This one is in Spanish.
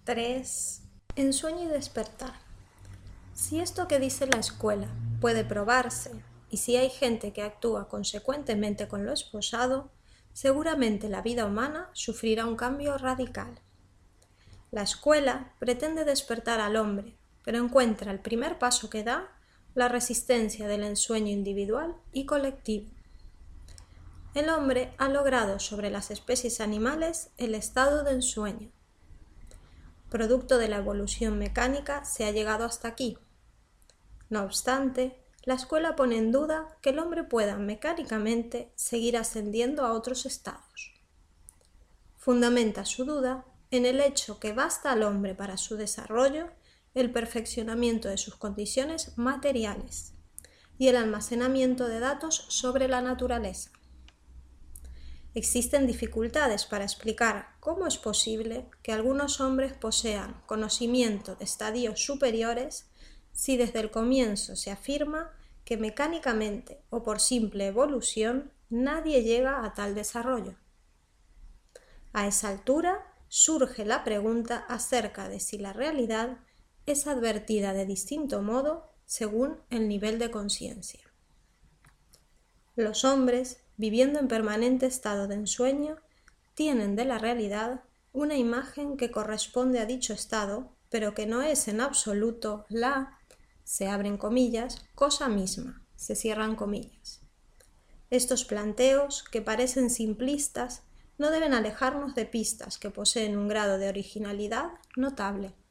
3. Ensueño y despertar. Si esto que dice la escuela puede probarse, y si hay gente que actúa consecuentemente con lo esposado, seguramente la vida humana sufrirá un cambio radical. La escuela pretende despertar al hombre, pero encuentra el primer paso que da la resistencia del ensueño individual y colectivo. El hombre ha logrado sobre las especies animales el estado de ensueño. Producto de la evolución mecánica se ha llegado hasta aquí. No obstante, la escuela pone en duda que el hombre pueda mecánicamente seguir ascendiendo a otros estados. Fundamenta su duda en el hecho que basta al hombre para su desarrollo el perfeccionamiento de sus condiciones materiales y el almacenamiento de datos sobre la naturaleza. Existen dificultades para explicar cómo es posible que algunos hombres posean conocimiento de estadios superiores si desde el comienzo se afirma que mecánicamente o por simple evolución nadie llega a tal desarrollo. A esa altura surge la pregunta acerca de si la realidad es advertida de distinto modo según el nivel de conciencia. Los hombres, viviendo en permanente estado de ensueño, tienen de la realidad una imagen que corresponde a dicho estado, pero que no es en absoluto la, se abren comillas, cosa misma, se cierran comillas. Estos planteos, que parecen simplistas, no deben alejarnos de pistas que poseen un grado de originalidad notable.